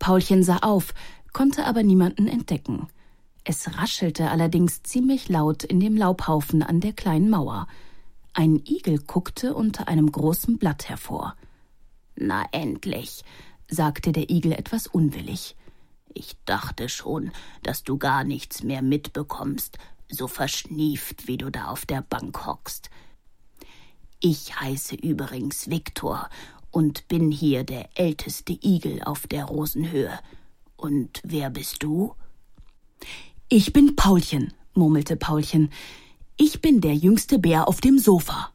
Paulchen sah auf, konnte aber niemanden entdecken. Es raschelte allerdings ziemlich laut in dem Laubhaufen an der kleinen Mauer. Ein Igel guckte unter einem großen Blatt hervor. »Na endlich«, sagte der Igel etwas unwillig. »Ich dachte schon, dass du gar nichts mehr mitbekommst, so verschnieft, wie du da auf der Bank hockst. Ich heiße übrigens Viktor und bin hier der älteste Igel auf der Rosenhöhe. Und wer bist du?« »Ich bin Paulchen«, murmelte Paulchen. »Ich bin der jüngste Bär auf dem Sofa.«